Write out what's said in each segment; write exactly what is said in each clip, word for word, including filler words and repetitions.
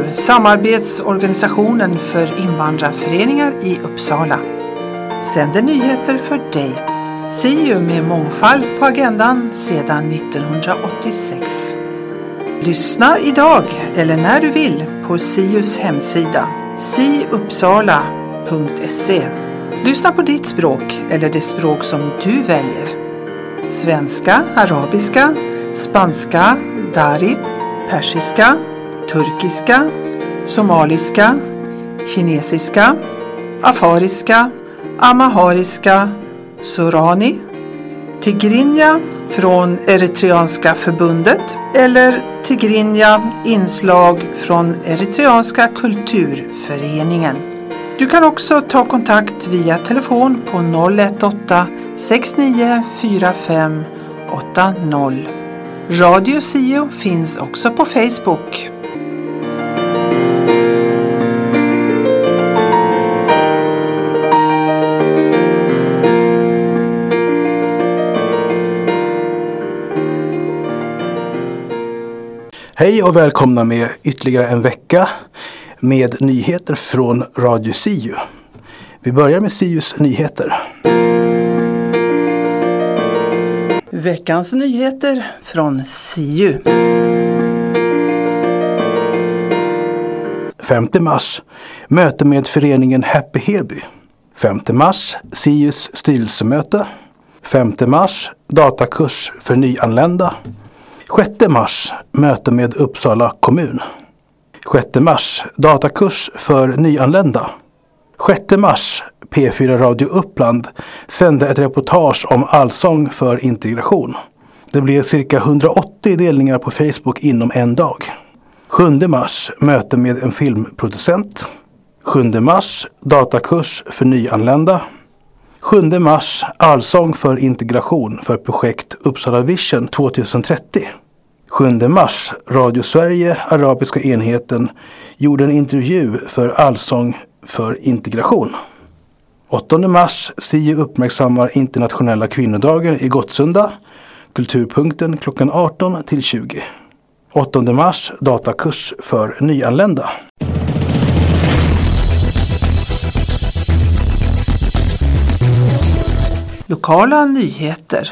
samarbetsorganisationen för invandrarföreningar i Uppsala, sänder nyheter för dig. S I U med mångfald på agendan sedan nittonhundraåttiosex. Lyssna idag eller när du vill på S I U:s hemsida siuppsala punkt se. Lyssna på ditt språk eller det språk som du väljer. Svenska, arabiska, spanska, dari, persiska, turkiska, somaliska, kinesiska, afariska, amahariska, sorani, tigrinja från Eritreanska förbundet eller tigrinja inslag från Eritreanska kulturföreningen. Du kan också ta kontakt via telefon på noll ett åtta sex nio fyra fem åtta noll. Radio S I U finns också på Facebook. Hej och välkomna med ytterligare en vecka med nyheter från Radio S I U. Vi börjar med S I U:s nyheter. Veckans nyheter från S I U. femte mars, möte med föreningen Happy Heby. femte mars, S I U:s styrelsemöte. femte mars, datakurs för nyanlända. sjätte mars, möte med Uppsala kommun. sjätte mars, datakurs för nyanlända. sjätte mars, P fyra Radio Uppland sände ett reportage om allsång för integration. Det blev cirka hundraåttio delningar på Facebook inom en dag. sjunde mars, möte med en filmproducent. sjunde mars, datakurs för nyanlända. sjunde mars, allsång för integration för projekt Uppsala Vision tjugohundratrettio. sjunde mars, Radio Sverige, arabiska enheten, gjorde en intervju för allsång för integration. åttonde mars, S I U uppmärksammar internationella kvinnodagen i Gottsunda, kulturpunkten klockan arton till tjugo. åttonde mars, datakurs för nyanlända. Lokala nyheter.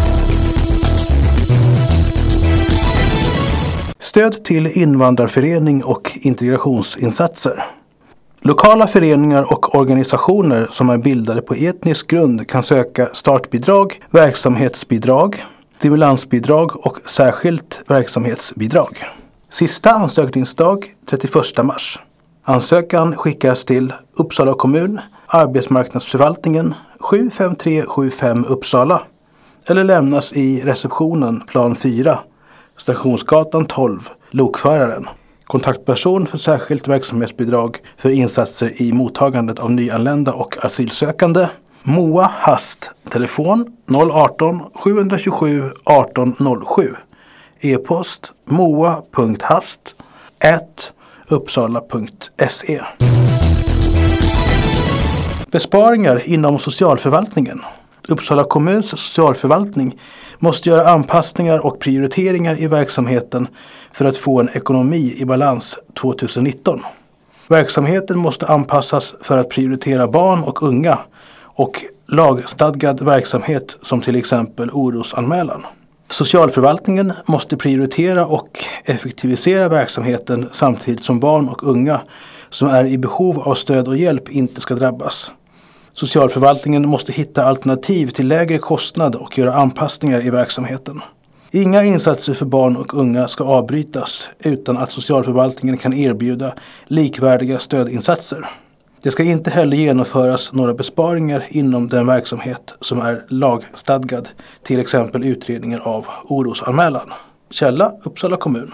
Stöd till invandrarförening och integrationsinsatser. Lokala föreningar och organisationer som är bildade på etnisk grund kan söka startbidrag, verksamhetsbidrag, stimulansbidrag och särskilt verksamhetsbidrag. Sista ansökningsdag trettioförsta mars. Ansökan skickas till Uppsala kommun, arbetsmarknadsförvaltningen sju fem tre sju fem Uppsala eller lämnas i receptionen plan fyra, Stationsgatan tolv, Lokföraren. Kontaktperson för särskilt verksamhetsbidrag för insatser i mottagandet av nyanlända och asylsökande. Moa Hast, telefon noll ett åtta sju två sju ett åtta noll sju. E-post moa punkt hast at uppsala punkt se. Besparingar inom socialförvaltningen. Uppsala kommuns socialförvaltning måste göra anpassningar och prioriteringar i verksamheten för att få en ekonomi i balans tjugonitton. Verksamheten måste anpassas för att prioritera barn och unga och lagstadgad verksamhet som till exempel orosanmälan. Socialförvaltningen måste prioritera och effektivisera verksamheten samtidigt som barn och unga som är i behov av stöd och hjälp inte ska drabbas. Socialförvaltningen måste hitta alternativ till lägre kostnad och göra anpassningar i verksamheten. Inga insatser för barn och unga ska avbrytas utan att socialförvaltningen kan erbjuda likvärdiga stödinsatser. Det ska inte heller genomföras några besparingar inom den verksamhet som är lagstadgad, till exempel utredningar av orosanmälan. Källa Uppsala kommun.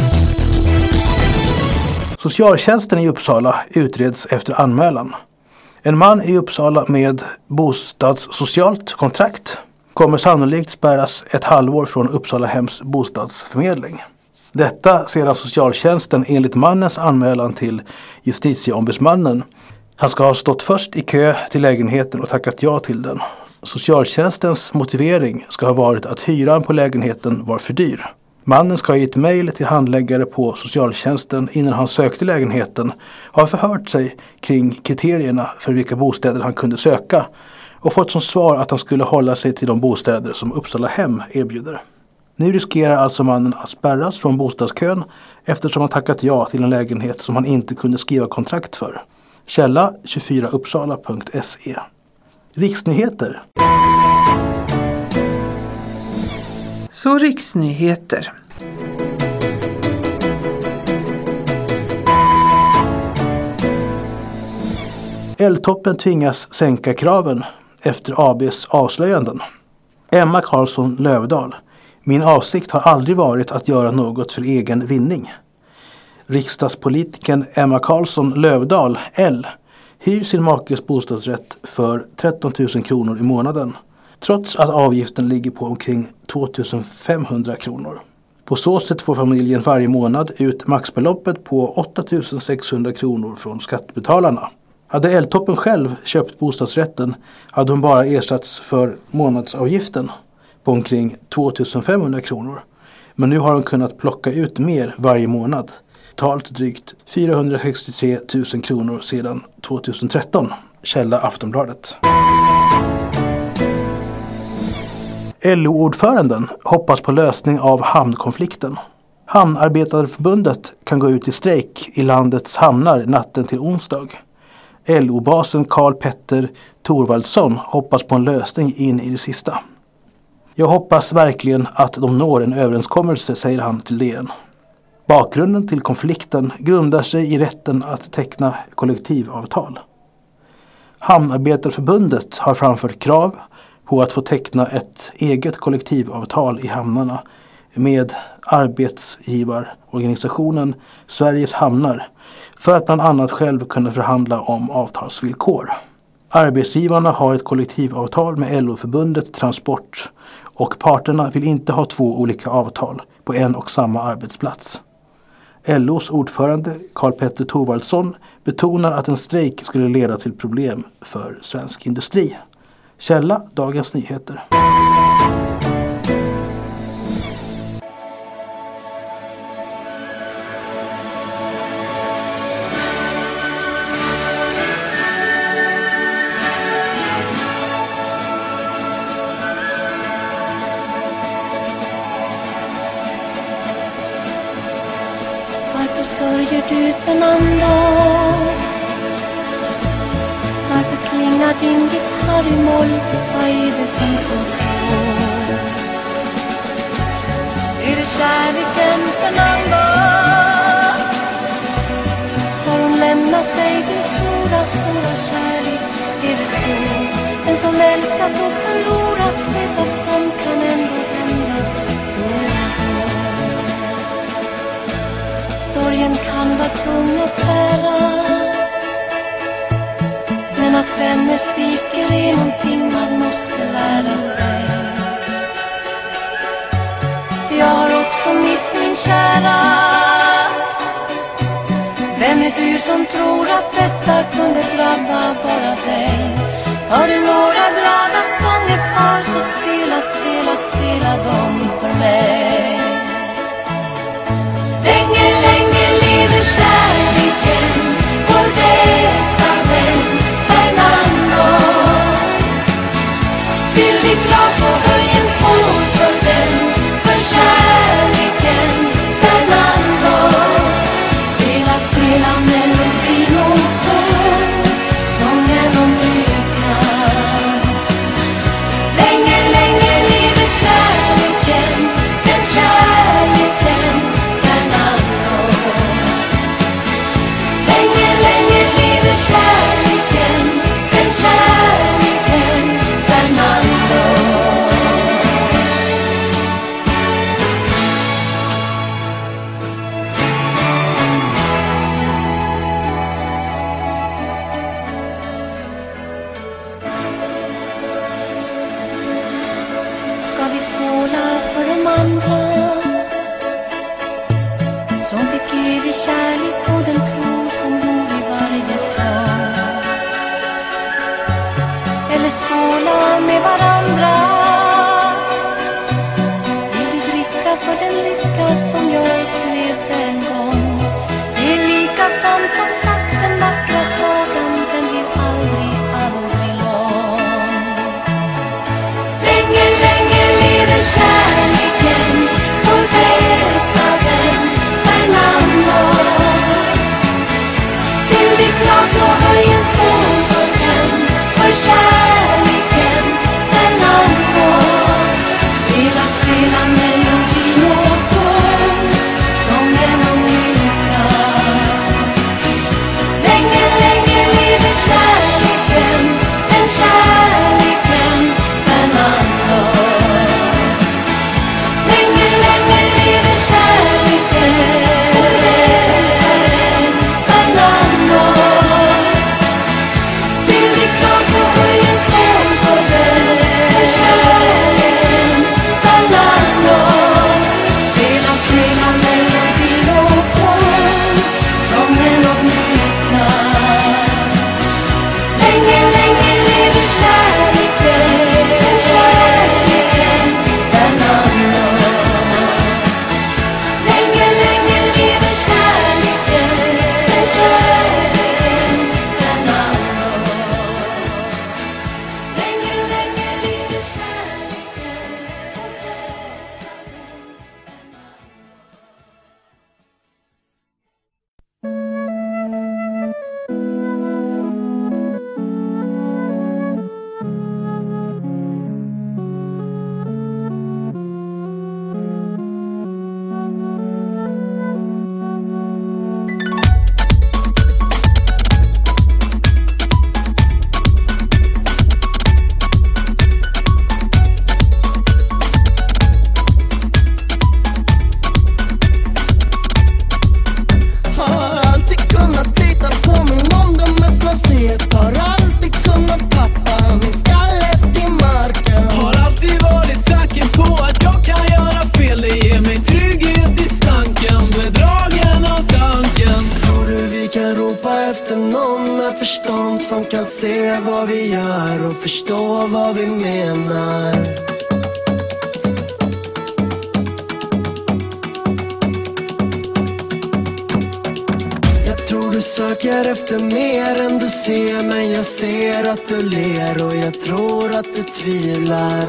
Socialtjänsten i Uppsala utreds efter anmälan. En man i Uppsala med bostadssocialt kontrakt kommer sannolikt spärras ett halvår från Uppsala hems bostadsförmedling. Detta sedan socialtjänsten enligt mannens anmälan till justitieombudsmannen. Han ska ha stått först i kö till lägenheten och tackat ja till den. Socialtjänstens motivering ska ha varit att hyran på lägenheten var för dyr. Mannen ska i ett mejl till handläggare på socialtjänsten innan han sökte lägenheten ha förhört sig kring kriterierna för vilka bostäder han kunde söka och fått som svar att han skulle hålla sig till de bostäder som Uppsala Hem erbjuder. Nu riskerar alltså mannen att spärras från bostadskön eftersom han tackat ja till en lägenhet som han inte kunde skriva kontrakt för. Källa tjugofyra uppsala punkt se. Riksnyheter. Så riksnyheter. Eltoppen tvingas sänka kraven efter A B:s avslöjanden. Emma Karlsson Lövdahl. Min avsikt har aldrig varit att göra något för egen vinning. Riksdagspolitiken Emma Karlsson Lövdahl, L, hyr sin makes bostadsrätt för tretton tusen kronor i månaden, trots att avgiften ligger på omkring två tusen femhundra kronor. På så sätt får familjen varje månad ut maxbeloppet på åtta tusen sexhundra kronor från skattebetalarna. Hade Eltoppen själv köpt bostadsrätten hade hon bara ersatts för månadsavgiften på omkring två tusen femhundra kronor. Men nu har hon kunnat plocka ut mer varje månad. Totalt drygt fyrahundrasextiotre tusen kronor sedan tjugohundratretton. Källa Aftonbladet. L O-ordföranden hoppas på lösning av hamnkonflikten. Hamnarbetarförbundet kan gå ut i strejk i landets hamnar natten till onsdag. L O-basen Karl Petter Thorvaldsson hoppas på en lösning in i det sista. Jag hoppas verkligen att de når en överenskommelse, säger han till D N. Bakgrunden till konflikten grundar sig i rätten att teckna kollektivavtal. Hamnarbetarförbundet har framfört krav på att få teckna ett eget kollektivavtal i hamnarna med arbetsgivarorganisationen Sveriges hamnar för att bland annat själv kunna förhandla om avtalsvillkor. Arbetsgivarna har ett kollektivavtal med L O-förbundet Transport och parterna vill inte ha två olika avtal på en och samma arbetsplats. L O:s ordförande Karl Petter Thorvaldsson betonar att en strejk skulle leda till problem för svensk industri. Källa Dagens Nyheter. Varför sörjer du Fernando? Varför klingar din gitarr i moll? Vad är det som står på? Är det kärleken Fernando? Har hon lämnat dig din stora, stora kärlek? Är det så? En som älskat och förlorat vet att sånt kan ändå hända då och då. Sorgen kan vara tung att bära, men att vänner sviker är någonting man måste lära sig. Jag har också mist min kära. Vem är du som tror att detta kunde drabba bara dig? Har du några glada sånger kvar så spela, spela, spela dem för mig. Länge, länge lever kärleken, vår bästa vän Fernando. Fyll ditt glas och höj en skål för den, för kärleken Fernando. Spela, spela melodin och sjung sången om lyckan. Länge, länge lever kärleken, den kärleken Fernando. Länge, länge lever kärleken, den kärleken Fernando. Ska vi skåla för de andra som fick evig kärlek och den tro som bor i varje sång? Eller skåla med varandra? Vill du dricka för den lycka den vackra sagan, den blir aldrig, aldrig lång. Länge, länge lever kärleken, vår bästa vän Fernando. Fyll ditt glas och höj en skål för den, för kärleken Fernando. Spela, spela melodin och sjung sången om lycka. Länge, länge lever kärleken, den kärleken Fernando. Länge, länge lever kärleken Fernando. Fyll ditt glas och höj en skål för den, för kärleken Fernando. Spela, spela melodin och sjung sången om lycka. Länge, länge lever kärleken, kärleken Fernando. Länge, länge lever kärleken, kärleken Fernando. Länge, länge lever kärleken, vår bästa vän Har alltid kunnat lita på min omdömeslöshet. Har alltid kunnat tappa min skallet i marken. Har alltid varit säker på att jag kan göra fel. Det ger mig trygghet i stanken, bedragen av tanken. Tror du vi kan ropa efter någon med förstånd som kan se vad vi gör och förstå vad vi menar? Jag tror du söker efter mer än du ser, men jag ser att du ler och jag tror att du tvivlar.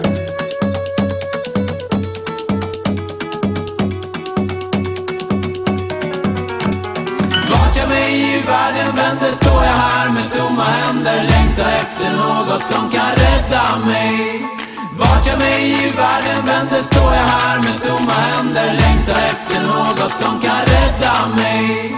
Vart jag mig i världen vänder står jag här med tomma händer. Längtar efter något som kan rädda mig. Vart jag mig i världen vänder står jag här med tomma händer. Längtar efter något som kan rädda mig.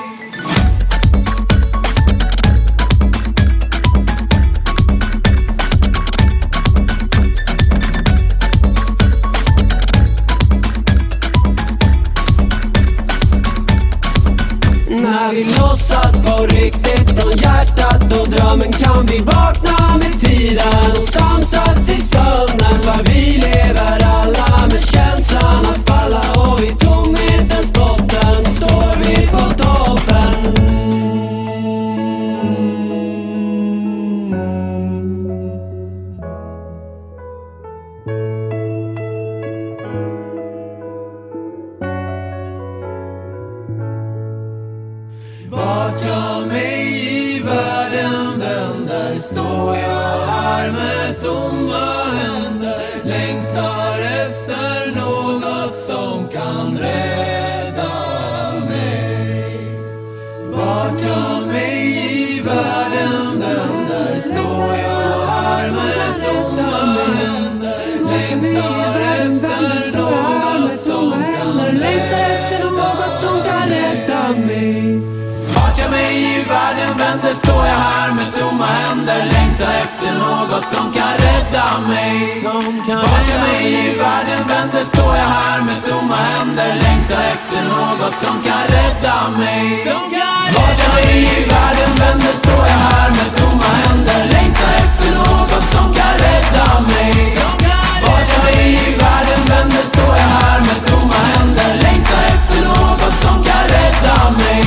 När vi låtsas på riktigt från hjärtat och drömmen kan vi vakna med tiden och samsas i sömnen. För vi lever alla med känslan att falla och i tomhetens botten står vi på toppen. Vart jag mig i världen vänder står jag här med tomma händer. Längtar efter något som kan rädda mig. Vart jag mig i världen vänder står jag här med tomma händer. Längtar efter något som kan rädda mig. Vart jag mig i världen vänder står jag här med tomma händer. Längtar efter något som kan rädda mig. Vart jag mig i världen vänder står jag här med tomma händer. Längtar efter något som kan rädda mig. Vart jag mig i världen vänder står jag här med tomma händer. Längtar efter något som kan rädda mig. Vart jag mig i världen vänder står jag här med tomma händer. Längtar efter något som kan rädda mig.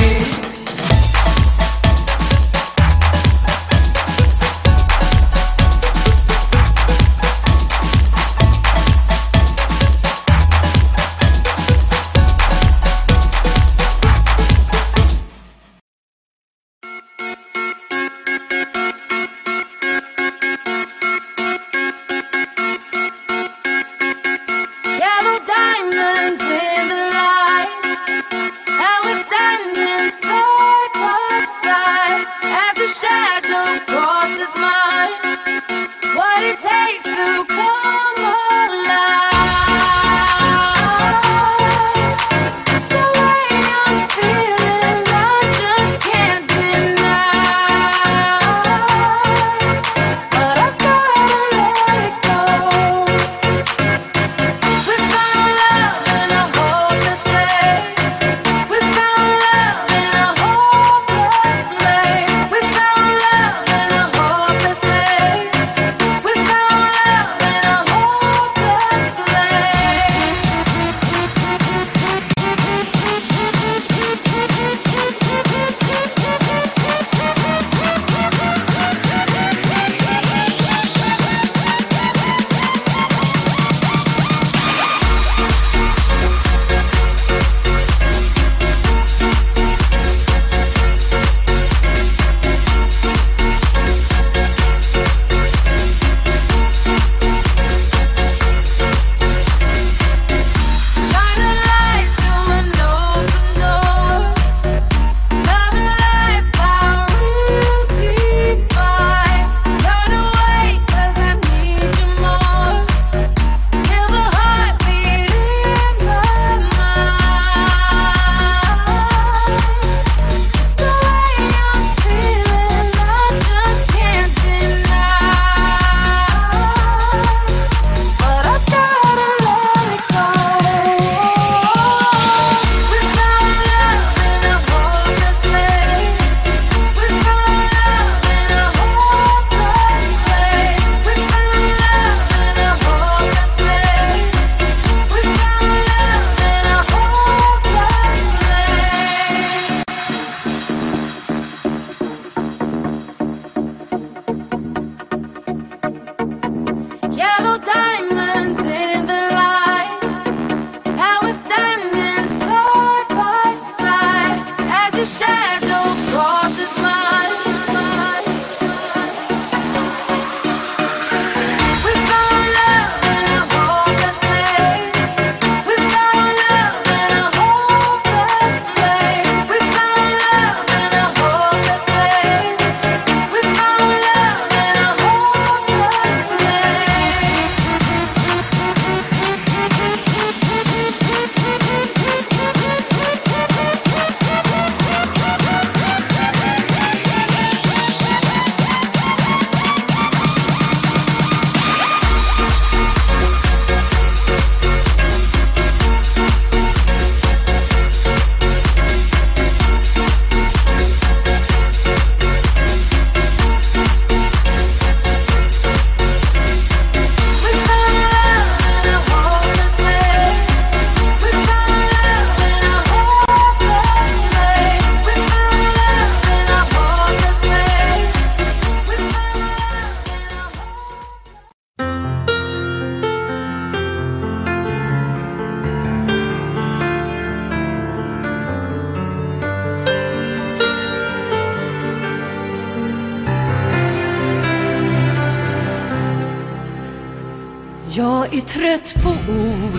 Jag är trött på ord,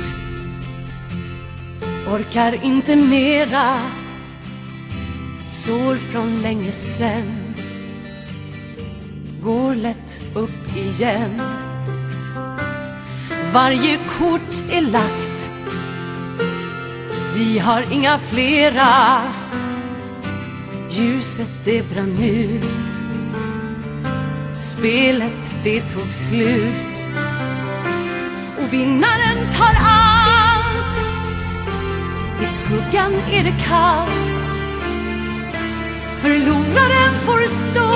orkar inte mera. Sår från länge sen går lätt upp igen. Varje kort är lagt, vi har inga flera. Ljuset det brann ut, spelet det tog slut. Och vinnaren tar allt, i skuggan är det kallt. Förloraren får stå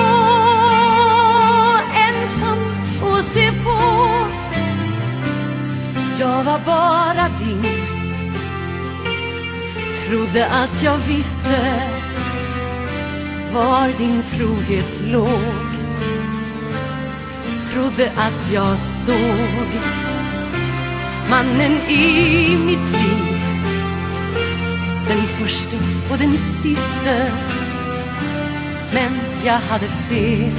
ensam och se på. Jag var bara din, trodde att jag visste var din trohet låg. Trodde att jag såg mannen i mitt liv, den första och den sista. Men jag hade fel,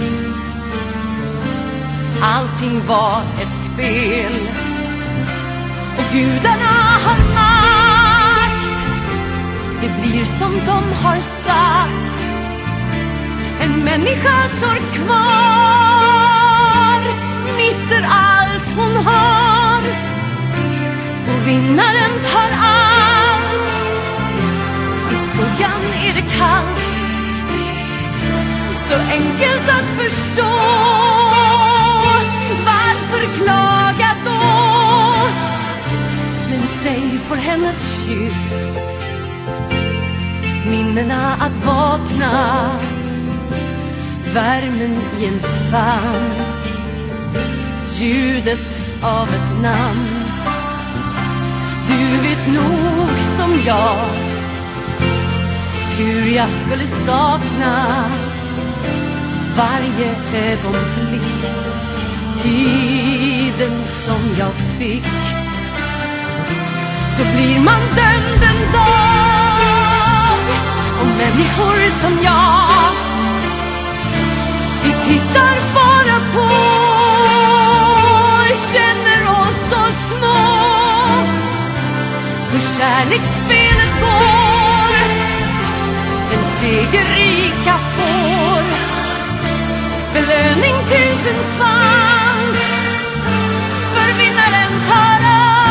allting var ett spel. Och gudarna har makt, det blir som de har sagt. En människa står kvar, mister allt hon har. Och vinnaren tar allt, i skuggan är det kallt. Så enkelt att förstå, varför klaga då? Men säg för hennes kyss, minnena att vakna, värmen i en famn, ljudet av ett namn. Du vet nog som jag hur jag skulle sakna varje ögonblick, tiden som jag fick. Så blir man dömd en dag, och människor som jag, vi tittar bara på, känner oss så små. Hur kärleksspelet går, den segerrika får belöning tusenfalt, för vinnaren tar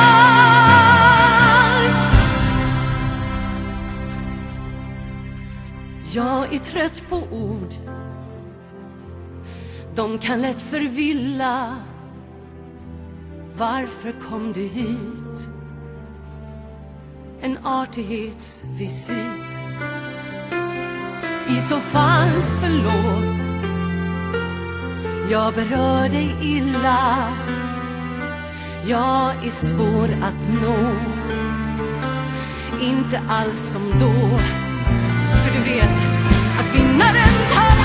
allt. Jag är trött på ord, de kan lätt förvilla. Varför kom du hit? En artighetsvisit. I så fall förlåt, jag berör dig illa. Jag är svår att nå, inte alls som då. För du vet att vinnaren tar allt.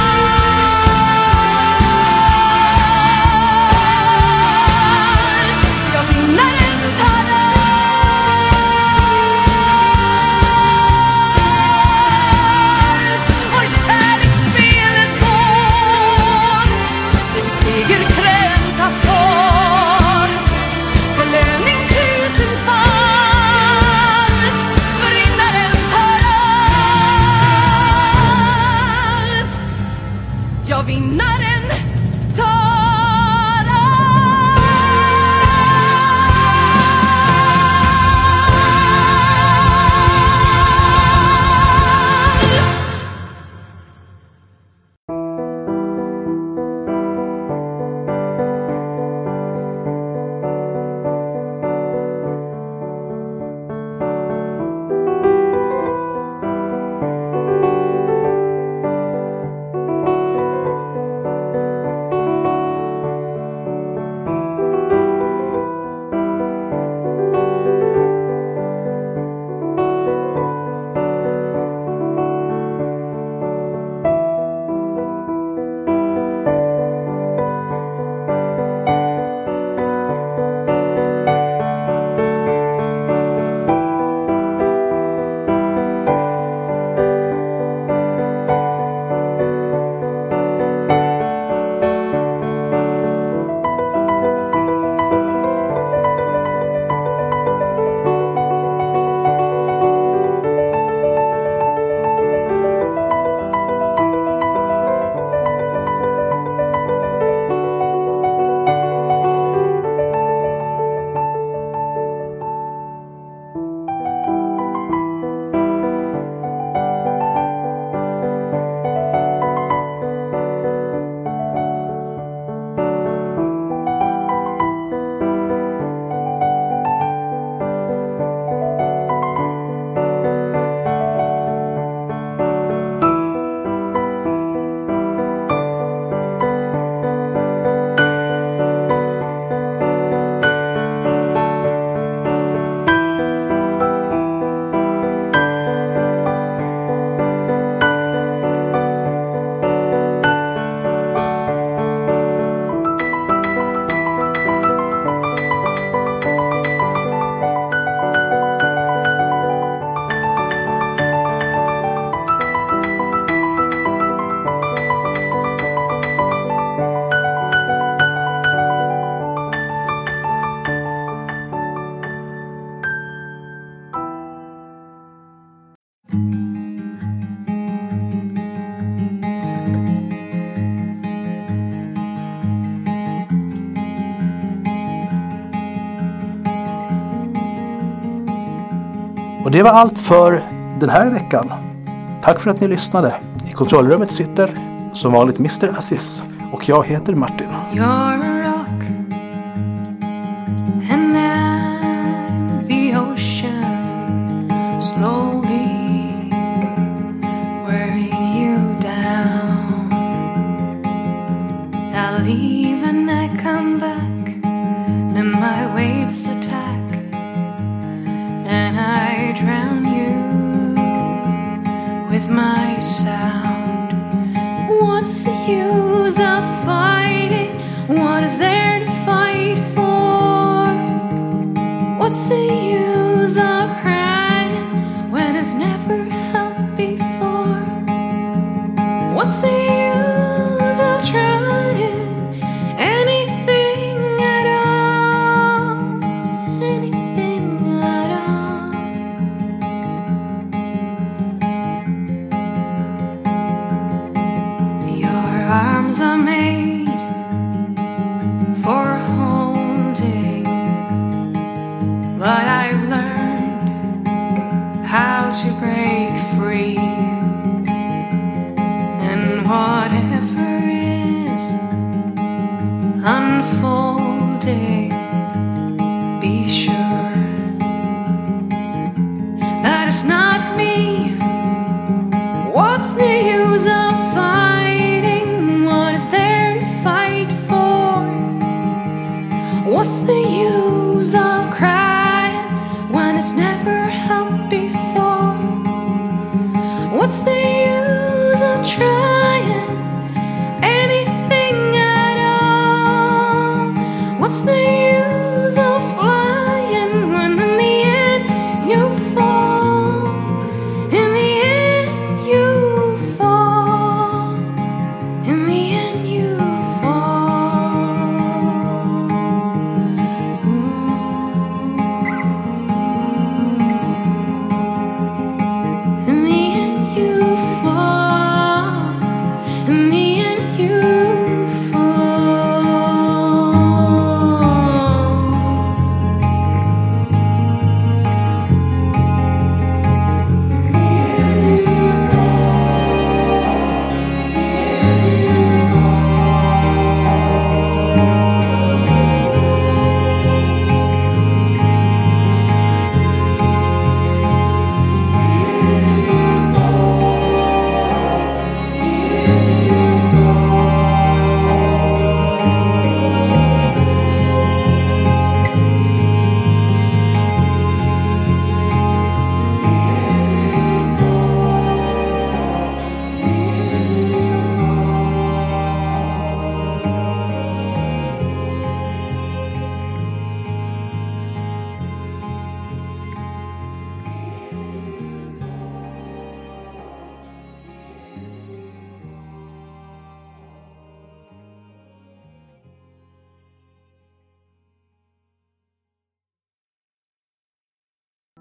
Ja, vinnaren tar allt. Och kärleksspelet går, den segerkrönta får belöning tusenfalt, för vinnaren tar allt. Och det var allt för den här veckan. Tack för att ni lyssnade. I kontrollrummet sitter som vanligt mister Aziz och jag heter Martin. You're a rock and I'm the ocean, slowly wearing you down. I'll leave and I come back and my waves attack and I drown you with my sound. What's the use of fighting? What is there to fight for? What's the use of crying when it's never helped before? What's the use of trying anything at all? Anything at all? Your arms are made for holding, but I've learned how to break free. And whatever is unfolding